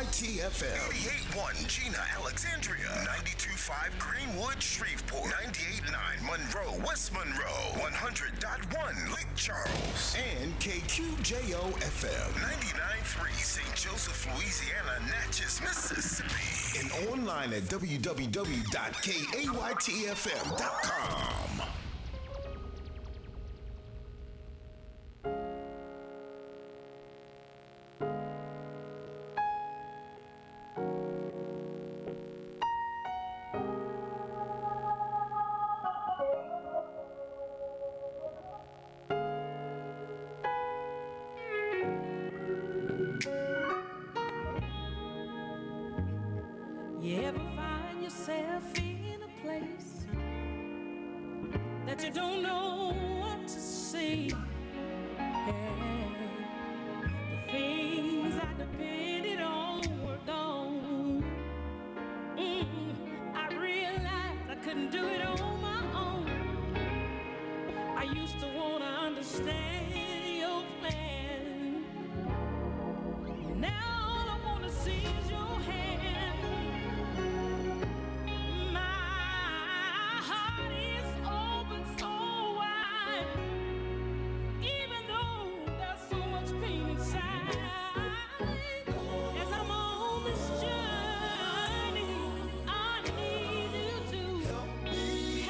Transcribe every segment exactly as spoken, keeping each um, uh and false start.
T F M. eighty-eight point one Gina, Alexandria. ninety-two point five Greenwood, Shreveport. ninety-eight point nine Monroe, West Monroe. one hundred point one Lake Charles. And K Q J O F M. ninety-nine point three Saint Joseph, Louisiana, Natchez, Mississippi. And online at w w w dot k a y t f m dot com. You ever find yourself in a place that you don't know what to say? Yeah. The things I depended on were gone. Mm, I realized I couldn't do it on my own. I used to want to understand your plan. Now all I want to see is your hand. Help me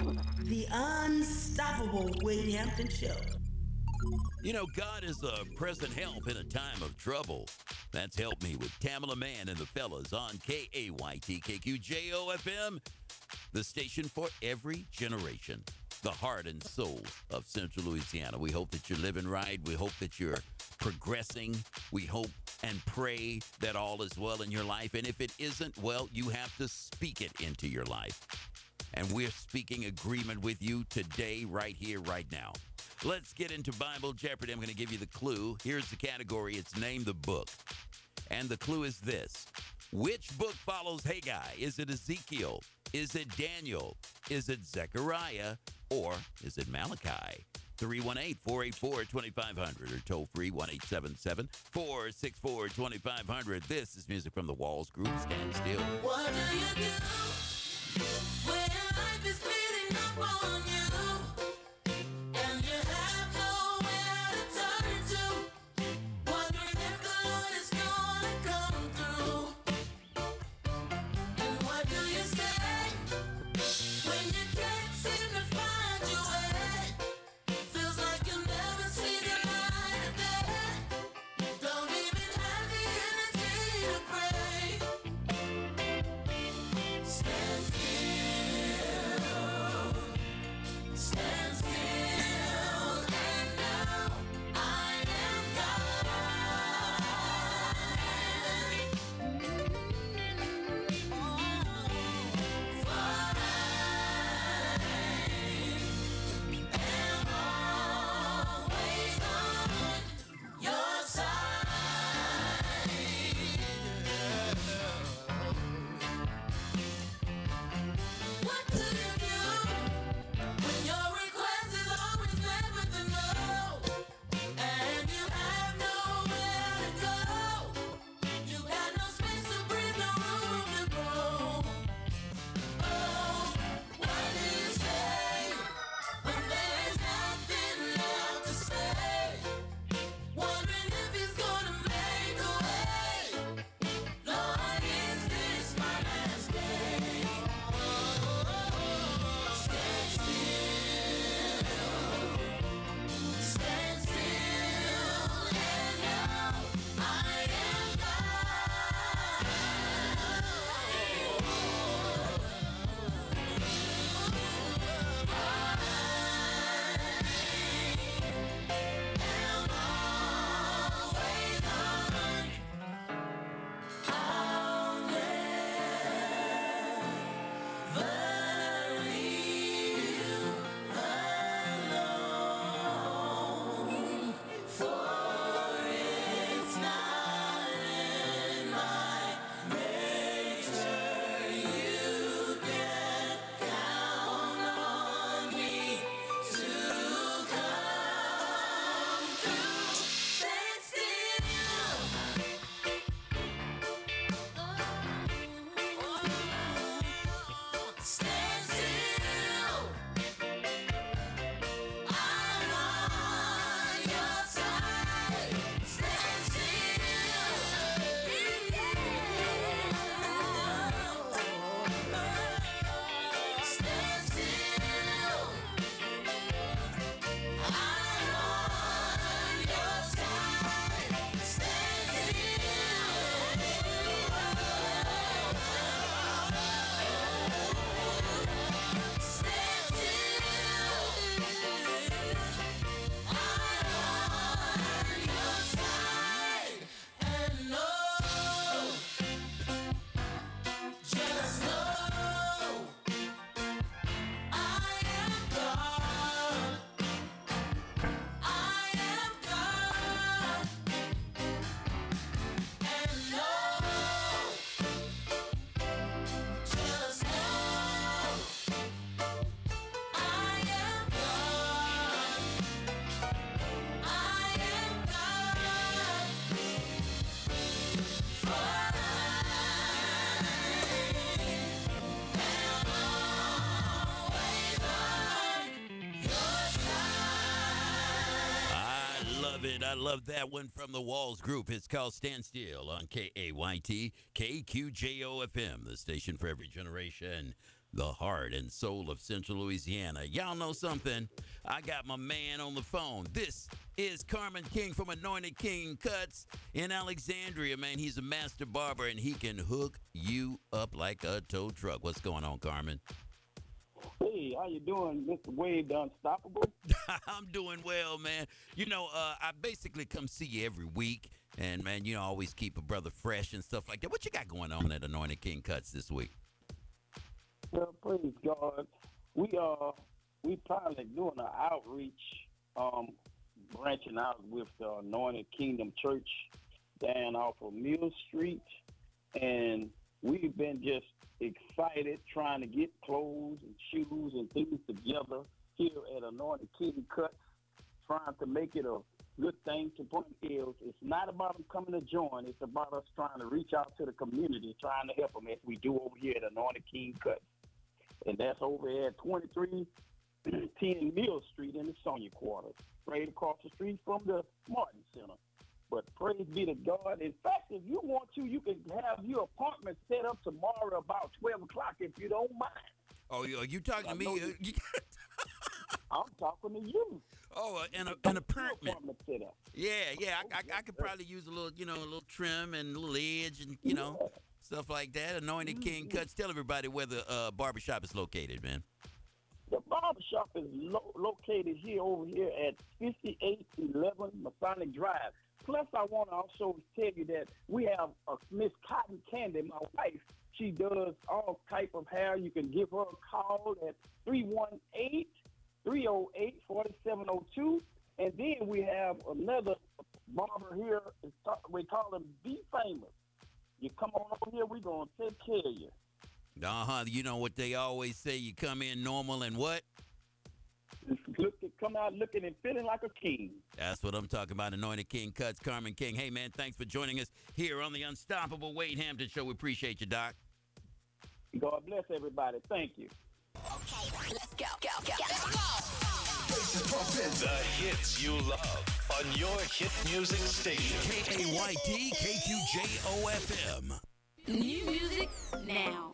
The unstoppable Wade Hampton Show. You know, God is a present help in a time of trouble. That's Help Me with Tamala Mann and the fellas on K A Y T, K Q J O F M, the station for every generation, the heart and soul of Central Louisiana. We hope that you're living right. We hope that you're progressing. We hope and pray that all is well in your life. And if it isn't, well, you have to speak it into your life. And we're speaking agreement with you today, right here, right now. Let's get into Bible Jeopardy. I'm going to give you the clue. Here's the category. It's Name the Book. And the clue is this. Which book follows Haggai? Is it Ezekiel? Is it Daniel? Is it Zechariah? Or is it Malachi? three one eight, four eight four, two five zero zero or toll free one eight seven seven, four six four, two five zero zero. This is music from the Walls Group. Stand Still. What do you do when life is beating up on you and you have nowhere to turn to? Wondering if the Lord is gonna come through. And what do you say when you can't seem to find your way? Feels like you'll never see the light of day. Don't even have the energy to pray. Stand still, stand still, and now I am God. For I am always on your side. What do you do when your request is always met with a no, and you have nowhere to go? You got no space to breathe, no room to grow. Oh, what do you say when there's nothing left to say? Wondering if he's gonna make a way. Lord, is this my last day? Stand still, stand still, and now I am it's not in my nature. You can count on me to come through. Stand still. Stand still. I'm on your side. Stand still. Stand still. I'm on your side. Stand and know, just know, I am God. I am God. And know, just know, I am God. I am God. For I am always on your side. I love it. I love that one from the Walls Group. It's called Stand Still on K A Y T, K Q J O F M, the station for every generation, the heart and soul of Central Louisiana. Y'all know something? I got my man on the phone. This is Carmen King from Anointed King Cuts in Alexandria, man. He's a master barber, and he can hook you up like a tow truck. What's going on, Carmen? Hey, how you doing, Mister Wade the Unstoppable? I'm doing well, man. You know, uh, I basically come see you every week, and, man, you know, always keep a brother fresh and stuff like that. What you got going on at Anointed King Cuts this week? Well, praise God. We uh we probably doing an outreach, um, branching out with the Anointed Kingdom Church down off of Mill Street, and we've been just excited trying to get clothes and shoes and things together here at Anointed King Cuts, trying to make it a good thing to point is. It's not about them coming to join. It's about us trying to reach out to the community, trying to help them as we do over here at Anointed King Cuts. And that's over at twenty-three ten Mill Street in the Sonia Quarters, right across the street from the Martin Center. But praise be to God. In fact, if you want to, you can have your apartment set up tomorrow about twelve o'clock if you don't mind. Oh, are you talking to me? You, Uh, you- I'm talking to you. oh, uh, an, an apartment. Apartment set up. Yeah, yeah. I, I, I could probably use a little, you know, a little trim and a little edge and, you know, Yeah. stuff like that. Anointed King Cuts. Tell everybody where the uh, barbershop is located, man. The barbershop is lo- located here over here at fifty-eight eleven Masonic Drive. Plus, I want to also tell you that we have uh, Miss Cotton Candy, my wife. She does all type of hair. You can give her a call at three one eight, three oh eight, four seven oh two. And then we have another barber here. We call him Be Famous. You come on over here, we're going to take care of you. Uh-huh. You know what they always say, you come in normal and what? Look, come out looking and feeling like a king. That's what I'm talking about. Anointed King Cuts, Carmen King. Hey, man, thanks for joining us here on the Unstoppable Wade Hampton Show. We appreciate you, Doc. God bless everybody. Thank you. Okay, let's go, go, go. Let's go. The hits you love on your hit music station. K A Y T K Q J O F M. New music now.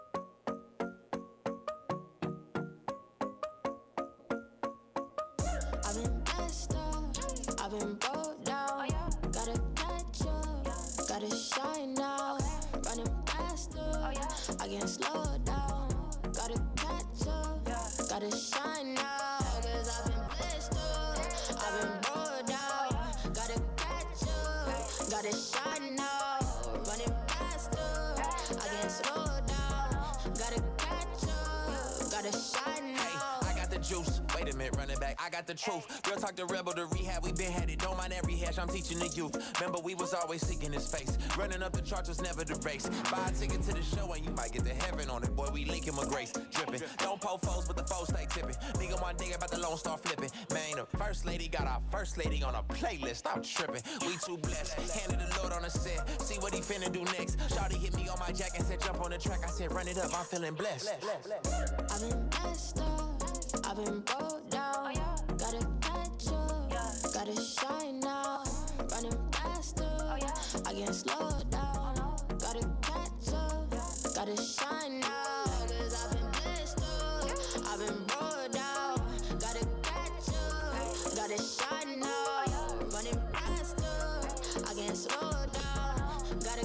I've been messed up, I've been broke down. Gotta catch up, gotta shine now. Running faster, I can't slow down. Gotta catch up, gotta shine now. Cause I've been blessed up, I've been broke down. Gotta catch up, gotta shine now. Running faster, I can't slow down. Gotta catch up, gotta shine now. Hey, I got the juice. Wait a minute, run it back. I got the truth. Real talk, the rebel, the rehab. We been had it. Don't mind every hash. I'm teaching the youth. Remember, we was always seeking his face. Running up the charts was never the race. Buy a ticket to the show and you might get to heaven on it. Boy, we linking with grace. Dripping. Don't poke foes, but the foes stay tipping. Nigga one day about the Lone Star flipping. Man, the first lady got our first lady on a playlist. I'm tripping. We too blessed. Handed the Lord on the set. See what he finna do next. Shawty hit me on my jack and said jump on the track. I said run it up. I'm feeling blessed. I've been messed up, I've been broke down. Gotta catch up, gotta shine now. Running faster, I can't slow down. Gotta catch up, gotta shine now.